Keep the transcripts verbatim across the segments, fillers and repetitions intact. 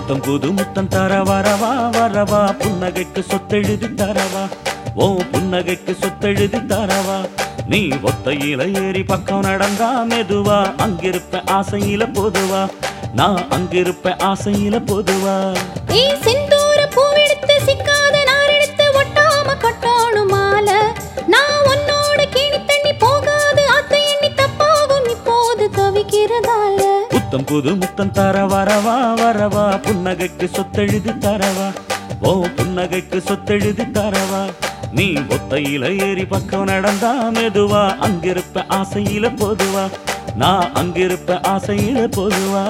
புத்தம் புது முத்தம் தர வரவா வரவா புன்னகைக்கு சொத்தெழுதி தரவா ஓ புன்னகைக்கு சொத்தெழுதி தரவா நீ ஒத்தையில ஏறி பக்கம் நடந்தா மெதுவா அங்கிருப்ப ஆசையில பொதுவா நான் அங்கிருப்ப ஆசையில பொதுவா ஏ செந்தூர பூவெடுத்து சிக்காத நாரெடுத்து ஒட்டாம கட்டோணும் மாலை நான் உன்னோட கேணி தண்ணி போகாது அத்தை எண்ணி தப்பாகும் இப்போது தவிக்கிறதால புத்தம் புது முத்தம் தர வரவா வரவா புன்னகைக்கு சொத்தெழுதி தரவா ஓ புன்னகைக்கு சொத்தெழுதி தரவா நீ ஒத்தையில ஏறி பக்கம் நடந்தா மெதுவா அங்கிருப்ப ஆசையில பொதுவா நான் அங்கிருப்ப ஆசையில பொதுவா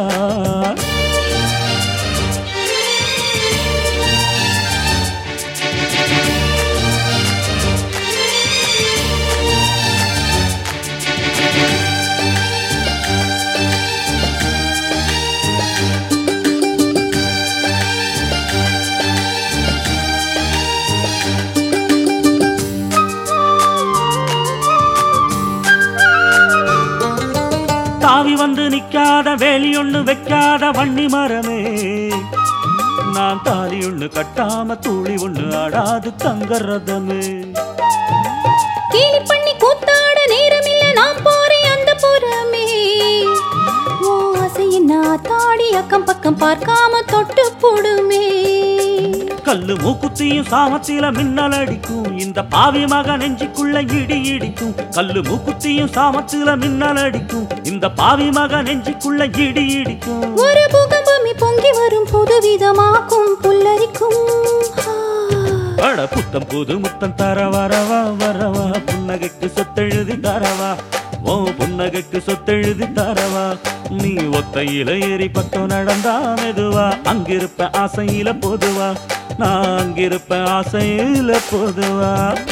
தாவி வந்து நிக்காத வேலி ஒண்ணு வைக்காத வன்னி மரமே நான் தாலி ஒண்ணு கட்டாம தூளி ஒண்ணு ஆடாது தங்க ரதமே கேலி பண்ணி கூத்தாட நேரம் இல்ல நான் போறேன் அந்த புறமே ஓ ஆசையின் தாடி அக்கம் பக்கம் பார்க்காம தொட்டு போடுமே கல்லு மூக்குத்தியும் சாமத்தில மின்னல் அடிக்கும் இந்த பாவி மக நெஞ்சுக்குள்ள இடி இடிக்கும் கல்லு மூக்குத்தியும் சாமத்தில மின்னல் அடிக்கும் இந்த பாவி மக நெஞ்சுக்குள்ள இடி இடிக்கும் ஒரு பூகம்பமி பொங்கி வரும் புதுவிதமாக்கும் புல்லரிக்கும் அட புத்தம் புது முத்தம் தர வரவா வரவா புன்னகைக்கு சொத்தெழுதி தரவா ஓ புன்னகைக்கு சொத்தெழுதி தரவா நீ ஒத்தையில ஏறி பக்கம் நடந்தா மெதுவா அங்கிருப்ப ஆசையில பொதுவா நான் அங்கிருப்ப ஆசையில பொதுவா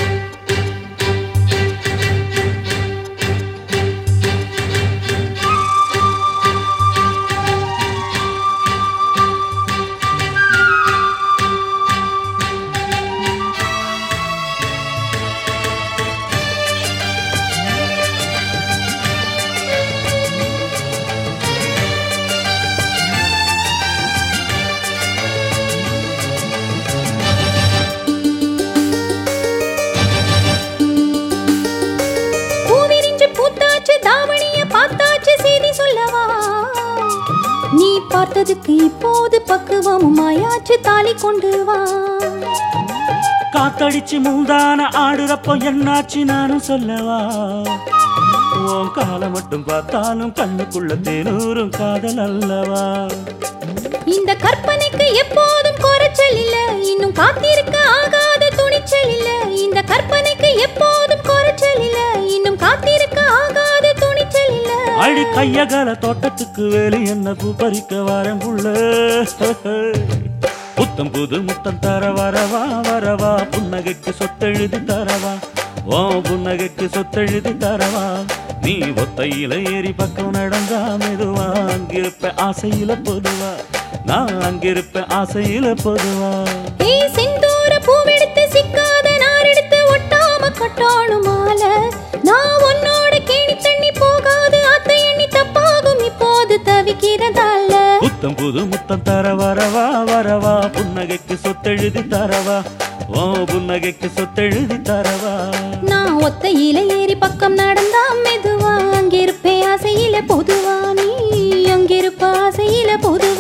நீ பார்த்ததுக்கு இப்போது பக்குவமும் ஆயாச்சு தாலி கொண்டு வா காத்தடிச்சு மூந்தான ஆடுறப்போ என்னாச்சு நானும் சொல்லவா உன் காலை மட்டும் பார்த்தாலும் கண்ணுக்குள்ள தேனூரும் காதல் அல்லவா இந்த கற்பனைக்கு எப்போதும் குறைச்சல் இல்ல இன்னும் காத்திருக்க ஆகாத துணிச்சல் இல்ல இந்த கற்பனைக்கு எப்போதும் குறைச்சல் இல்ல இன்னும் காத்திருக்க ஆகாத துணிச்சல் இல்ல அடி கையகல தோட்டத்துக்கு வேலி என்ன பூ பறிக்க வரம்புள்ள புத்தம் புது முத்தம் தர வரவா வரவா புன்னகைக்கு சொத்தெழுதி தரவா ஓ புன்னகைக்கு சொத்தெழுதி தரவா நீ ஒத்தையில ஏறி பக்கம் நடந்தா மெதுவா அங்கிருப்ப ஆசையில பொதுவா நான் அங்கிருப்ப ஆசையில பொதுவா ஏ செந்தூர பூவெடுத்து சிக்காத நாரெடுத்து ஒட்டாம கட்டோணும் மாலை நான் உன்னோட கேணி தண்ணி போகாது அத்தை எண்ணி தப்பாகும் இப்போது தவிக்கிறதால புத்தம் புது முத்தம் தர வரவா வரவா புன்னகைக்கு சொத்தெழுதி தரவா ஓ புன்னகைக்கு சொத்தெழுதி தரவா நான் ஒத்தையில ஏறி பக்கம் நடந்தா மெதுவா அங்கிருப்பே ஆசையில பொதுவா நீ அங்கிருப்ப ஆசையில பொதுவா